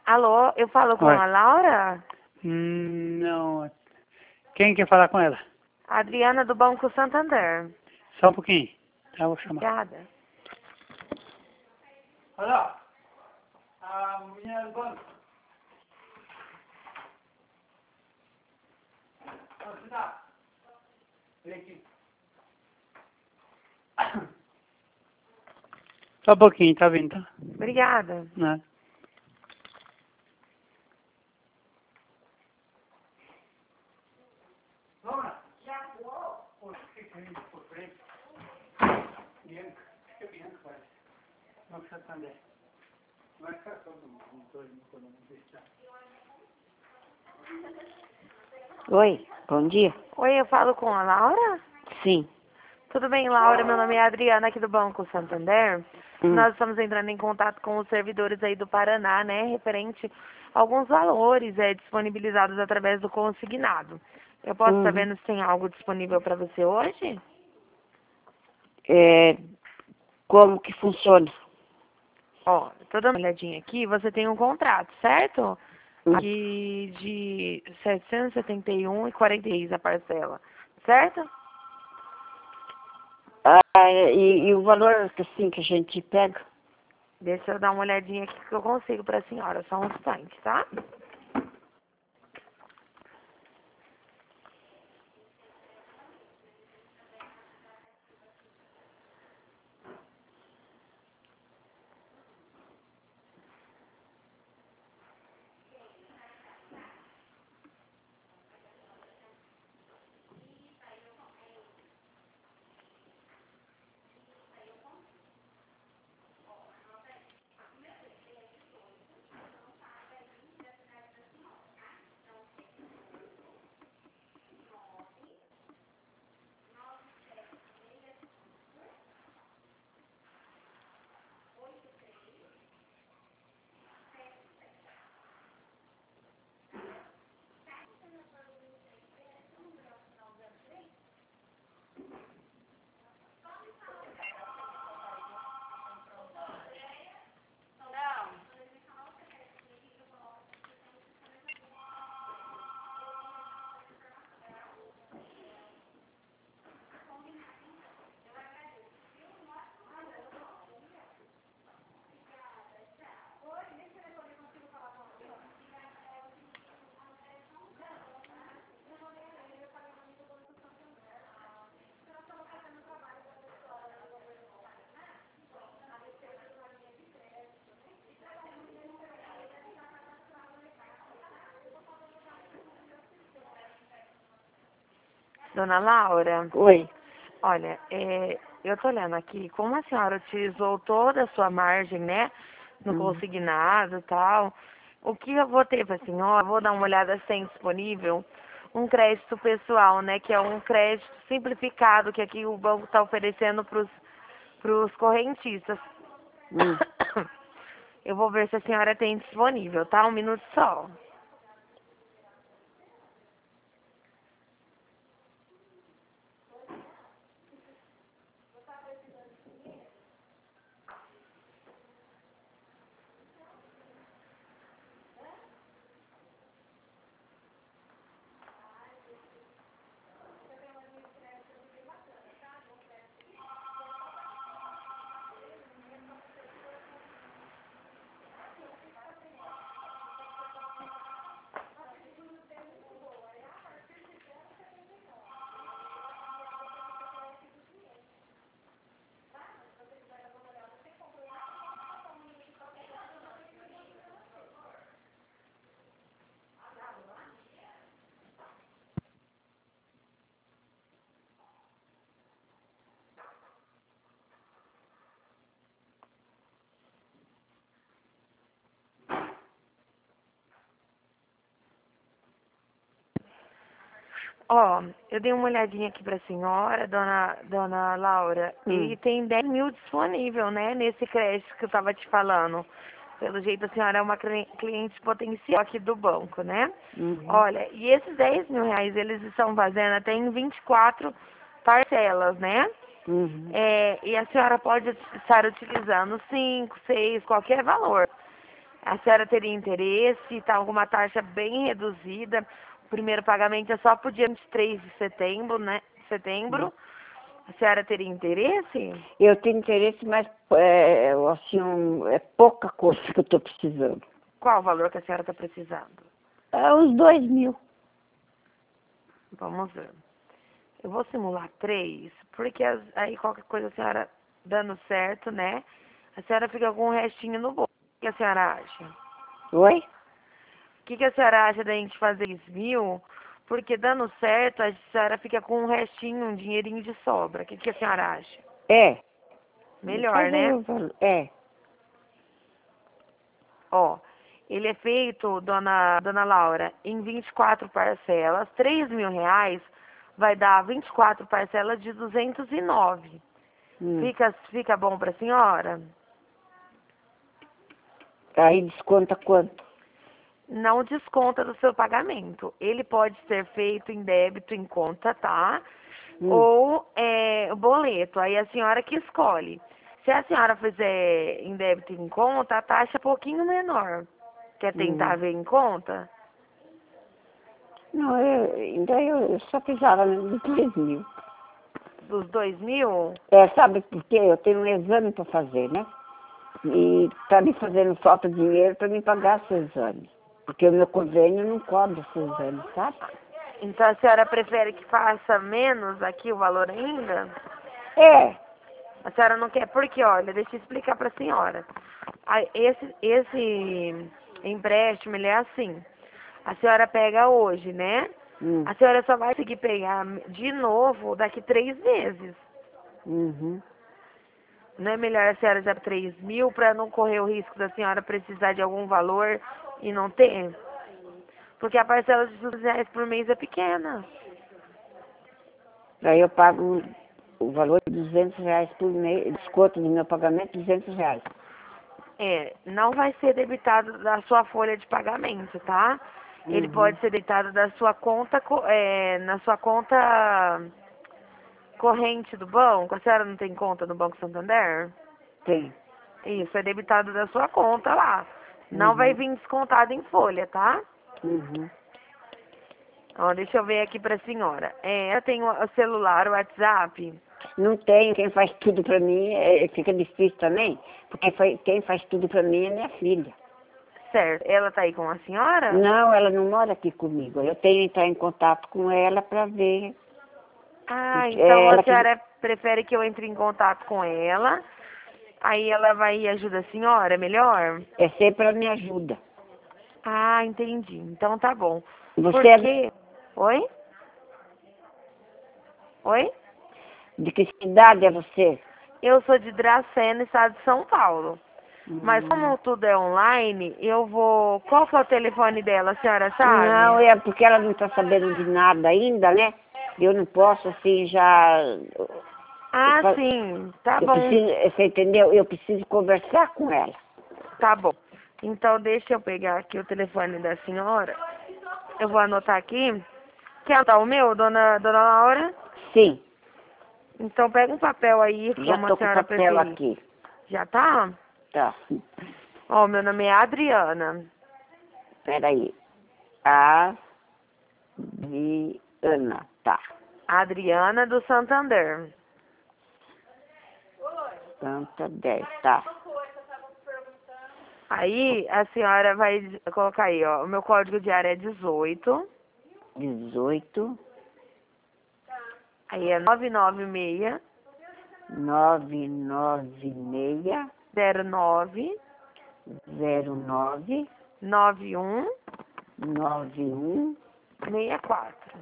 Alô, eu falo com Oi. a Laura? Não. Quem quer falar com ela? Adriana do Banco Santander. Só um pouquinho. Tá, eu vou chamar. Obrigada. Olha, a menina do banco. Onde você tá? Vem aqui. Só um pouquinho, tá vindo, tá? Obrigada. Nada. Laura. Poxa, que lindo por frente. Bianca. Acho que é Bianca, parece. Banco Santander. Vai ficar todo mundo, todo mundo, deixa. Oi, bom dia. Oi, eu falo com a Laura? Sim. Tudo bem, Laura? Meu nome é Adriana, aqui do Banco Santander. Nós estamos entrando em contato com os servidores aí do Paraná, né? Referente a alguns valores disponibilizados através do consignado. Eu posso Uhum. saber se tem algo disponível para você hoje? Como que funciona? Ó, tô dando uma olhadinha aqui. Você tem um contrato, certo? Hum. Aqui de 771,46 a parcela, certo? E o valor assim que a gente pega? Deixa eu dar uma olhadinha aqui que eu consigo para a senhora, só um instante, tá? Dona Laura, Oi. olha, eu tô olhando aqui, como a senhora utilizou toda a sua margem, né, no consignado e tal, o que eu vou ter pra senhora, vou dar uma olhada se tem disponível um crédito pessoal, né, que é um crédito simplificado que aqui o banco está oferecendo pros correntistas. Hum. Eu vou ver se a senhora tem disponível, tá? Um minuto só. Ó, eu dei uma olhadinha aqui pra senhora, dona Laura, e tem 10 mil disponível, né, nesse crédito que eu tava te falando. Pelo jeito a senhora é uma cliente potencial aqui do banco, né? Uhum. Olha, e esses 10 mil reais, eles estão fazendo até em 24 parcelas, né? Uhum. E a senhora pode estar utilizando 5, 6, qualquer valor. A senhora teria interesse? Está alguma taxa bem reduzida. O primeiro pagamento é só para o dia 23 de setembro, né? Setembro. A senhora teria interesse? Eu tenho interesse, mas assim, é pouca coisa que eu estou precisando. Qual o valor que a senhora está precisando? É uns 2.000. Vamos ver. Eu vou simular 3, porque aí qualquer coisa a senhora dando certo, né? A senhora fica com um restinho no bolso. O que a senhora acha? Oi? O que a senhora acha da gente fazer 10.000? Porque dando certo, a senhora fica com um restinho, um dinheirinho de sobra. O que a senhora acha? É. Melhor, Faz aí né? o valor. É. Ó, ele é feito, dona Laura, em 24 parcelas. 3.000 reais vai dar 24 parcelas de 209. Hum. Fica bom pra senhora? Aí desconta quanto? Não desconta do seu pagamento. Ele pode ser feito em débito em conta, tá? Ou boleto. Aí a senhora que escolhe. Se a senhora fizer em débito em conta, a taxa é um pouquinho menor. Quer tentar ver em conta? Não, eu só precisava de 3.000. Dos 2.000? Sabe por quê? Eu tenho um exame para fazer, né? E tá me fazendo falta dinheiro para me pagar esse exame. Porque o meu convênio não cobre esse exame, sabe? Então a senhora prefere que faça menos aqui o valor ainda? É. A senhora não quer, porque olha, deixa eu explicar para a senhora. Esse empréstimo, ele é assim. A senhora pega hoje, né? A senhora só vai conseguir pegar de novo daqui 3 meses. Uhum. Não é melhor a senhora já 3.000 para não correr o risco da senhora precisar de algum valor e não ter? Porque a parcela de R$ 200 por mês é pequena. Aí eu pago o valor de R$ 200 por mês, desconto do meu pagamento, R$ 200. Não vai ser debitado da sua folha de pagamento, tá? Ele pode ser debitado da sua conta, na sua conta corrente do banco. A senhora não tem conta no Banco Santander? Tem. Isso, é debitado da sua conta lá. Não vai vir descontado em folha, tá? Uhum. Ó, deixa eu ver aqui pra senhora. Eu tenho o celular, o WhatsApp. Não tenho, quem faz tudo para mim fica difícil também, porque quem faz tudo para mim é minha filha. Certo. Ela tá aí com a senhora? Não, ela não mora aqui comigo. Eu tenho que entrar em contato com ela para ver. Ah, então a Ela que senhora prefere que eu entre em contato com ela. Aí ela vai e ajuda a senhora, é melhor? é sempre ela me ajuda. Ah, entendi. Então tá bom. Você é Porque... Oi? Oi? de que cidade é você? Eu sou de Dracena, estado de São Paulo. Mas como tudo é online, eu vou... Qual que é o telefone dela, a senhora sabe? Não, é porque ela não está sabendo de nada ainda, né? Eu não posso, assim, já... Ah, sim. Tá Eu bom. preciso, você entendeu? Eu preciso conversar com ela. Tá bom. Então deixa eu pegar aqui o telefone da senhora. Eu vou anotar aqui. Quer anotar o meu, dona Laura? Sim, Então pega um papel aí, já como a estou com o senhora papel preferir. aqui. Já tá? Tá. Ó, meu nome é Adriana. Peraí. Adriana, tá. Adriana do Santander. Santa 10, tá. Aí a senhora vai colocar aí, ó. O meu código de área é 18. 18, Aí é 996 996 09 09 91 91 64.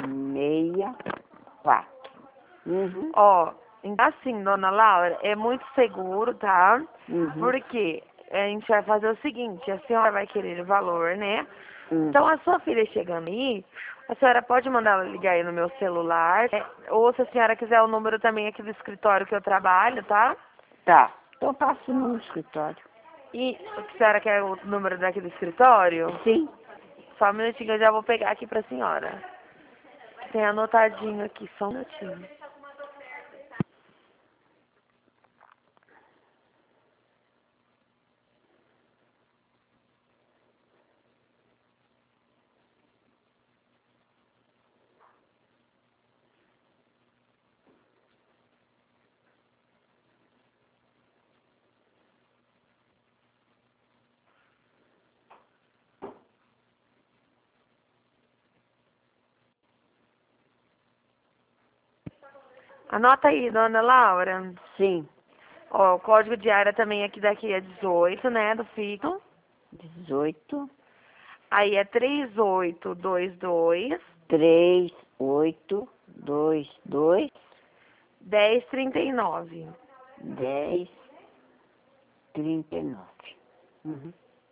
64. Uhum. Ó, então assim, dona Laura, é muito seguro, tá? Porque a gente vai fazer o seguinte, a senhora vai querer o valor, né? Então a sua filha chegando aí, a senhora pode mandar ela ligar aí no meu celular, né? Ou se a senhora quiser o número também aqui do escritório que eu trabalho, tá? Tá. Então eu passo no escritório. E a senhora quer o número daqui do escritório? Sim. Só um minutinho, eu já vou pegar aqui pra senhora. Tem anotadinho aqui, só um minutinho. Anota aí, dona Laura. Sim. Ó, o código de área também aqui daqui é 18, né, do fixo. 18, Aí é 3822 3822 1039. 1039. Uhum.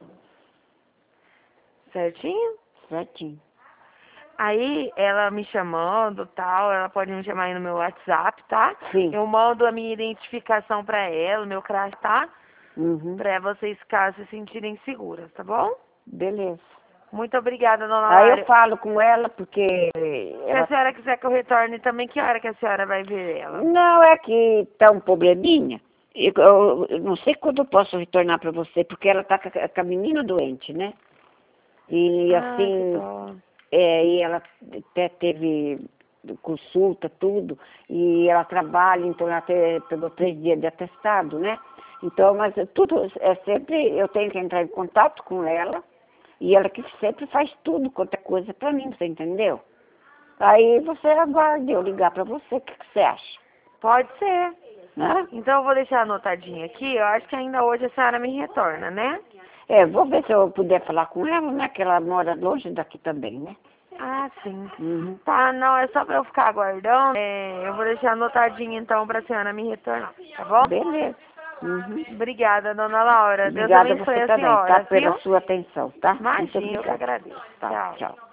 Certinho? Certinho. Aí, ela me chamando, tal, ela pode me chamar aí no meu WhatsApp, tá? Sim. Eu mando a minha identificação pra ela, o meu CRAS, tá? Uhum. Pra vocês ficarem se sentirem seguras, tá bom? Beleza. Muito obrigada, dona Aí Laura. eu falo com ela porque Se ela... a senhora quiser que eu retorne também, que hora que a senhora vai ver ela? Não, é que tá um probleminha. Eu não sei quando eu posso retornar para você, porque ela tá com a menina doente, né? E Ai, que assim, dó. e ela até teve consulta, tudo, e ela trabalha, então ela até pegou 3 dias de atestado, né? Então, mas tudo, é sempre, eu tenho que entrar em contato com ela, e ela que sempre faz tudo, qualquer coisa para mim, você entendeu? Aí você aguarda eu ligar para você, o que você acha? Pode ser. Né? Então eu vou deixar anotadinho aqui. Eu acho que ainda hoje a senhora me retorna, né? Vou ver se eu puder falar com ela, né? Que ela mora longe daqui também, né? Ah, sim. Uhum. Tá, não, é só pra eu ficar aguardando. Eu vou deixar anotadinho então pra senhora me retornar, tá bom? Beleza. Uhum. Obrigada, dona Laura. Deus Obrigada a abençoe você a também, tá? senhora, Pela viu? sua atenção, tá? Muito Imagina, eu que obrigada. agradeço. Tá, Tchau. tchau.